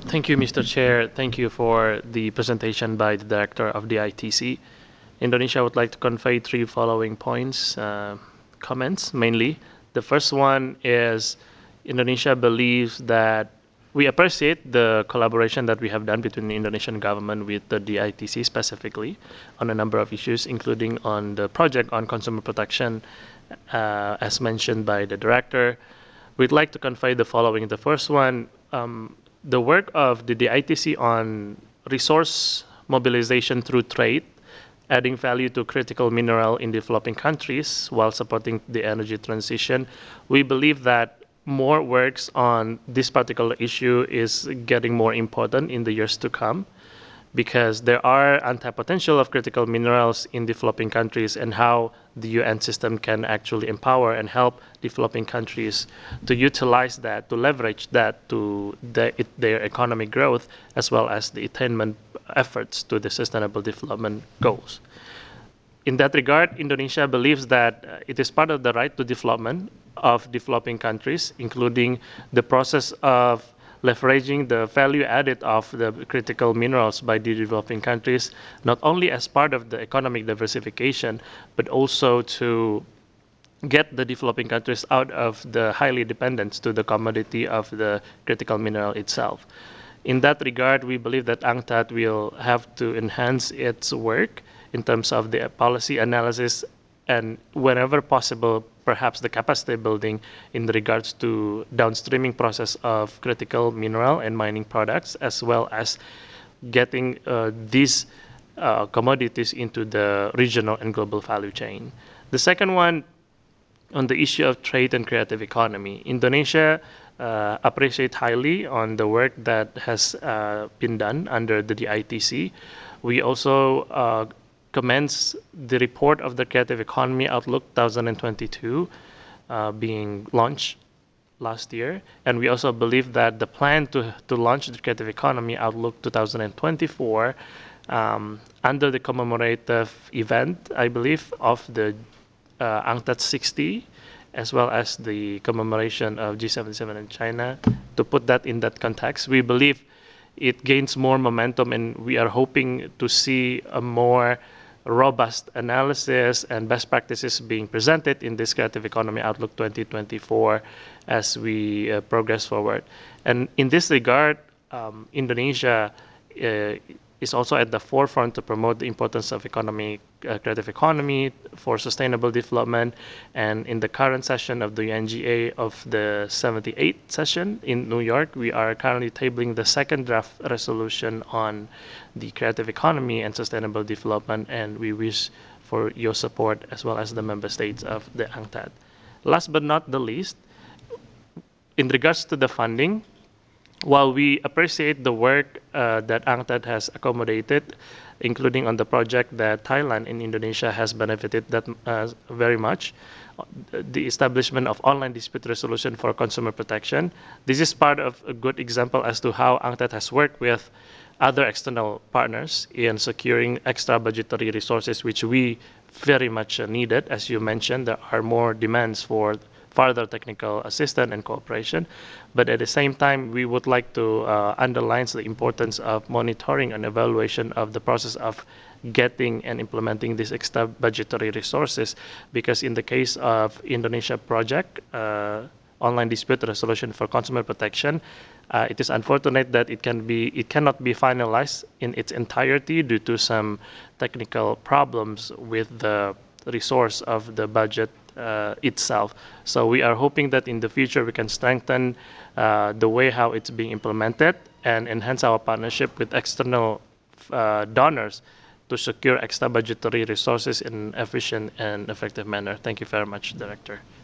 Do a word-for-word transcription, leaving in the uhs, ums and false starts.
Thank you, Mister Chair. Thank you for the presentation by the Director of the I T C. Indonesia would like to convey three following points, uh, comments mainly. The first one is Indonesia believes that we appreciate the collaboration that we have done between the Indonesian government with the D I T C specifically on a number of issues, including on the project on consumer protection, uh, as mentioned by the director. We'd like to convey the following. The first one, um, the work of the D I T C on resource mobilization through trade, adding value to critical mineral in developing countries while supporting the energy transition. We believe that more works on this particular issue is getting more important in the years to come because there are untapped potential of critical minerals in developing countries and how the U N system can actually empower and help developing countries to utilize that, to leverage that to the, it, their economic growth as well as the attainment efforts to the sustainable development goals. In that regard, Indonesia believes that uh, it is part of the right to development of developing countries, including the process of leveraging the value added of the critical minerals by the developing countries, not only as part of the economic diversification, but also to get the developing countries out of the highly dependence to the commodity of the critical mineral itself. In that regard, we believe that UNCTAD will have to enhance its work in terms of the policy analysis and whenever possible, perhaps the capacity building in regards to downstreaming process of critical mineral and mining products, as well as getting uh, these uh, commodities into the regional and global value chain. The second one, on the issue of trade and creative economy, Indonesia uh, appreciate highly on the work that has uh, been done under the D I T C. We also uh, commence the report of the Creative Economy Outlook twenty twenty-two uh, being launched last year. And we also believe that the plan to, to launch the Creative Economy Outlook twenty twenty-four um, under the commemorative event, I believe, of the uh, UNCTAD sixty, as well as the commemoration of G seventy-seven in China. To put that in that context, we believe it gains more momentum, and we are hoping to see a more robust analysis and best practices being presented in this Creative Economy Outlook twenty twenty-four as we uh, progress forward. And in this regard, um, Indonesia uh, is also at the forefront to promote the importance of economic, uh, creative economy for sustainable development. And in the current session of the U N G A of the seventy-eighth session in New York, we are currently tabling the second draft resolution on the creative economy and sustainable development, and we wish for your support as well as the member states of the UNCTAD. Last but not the least, in regards to the funding, while we appreciate the work uh, that UNCTAD has accommodated, including on the project that Thailand and Indonesia has benefited that uh, very much, the establishment of online dispute resolution for consumer protection. This is part of a good example as to how UNCTAD has worked with other external partners in securing extra budgetary resources, which we very much needed. As you mentioned, there are more demands for further technical assistance and cooperation. But at the same time, we would like to uh, underline the importance of monitoring and evaluation of the process of getting and implementing these extra budgetary resources, because in the case of Indonesia project, uh, online dispute resolution for consumer protection, uh, it is unfortunate that it can be it cannot be finalized in its entirety due to some technical problems with the resource of the budget uh, itself. So we are hoping that in the future we can strengthen uh, the way how it's being implemented and enhance our partnership with external uh, donors to secure extra budgetary resources in an efficient and effective manner. Thank you very much, Director.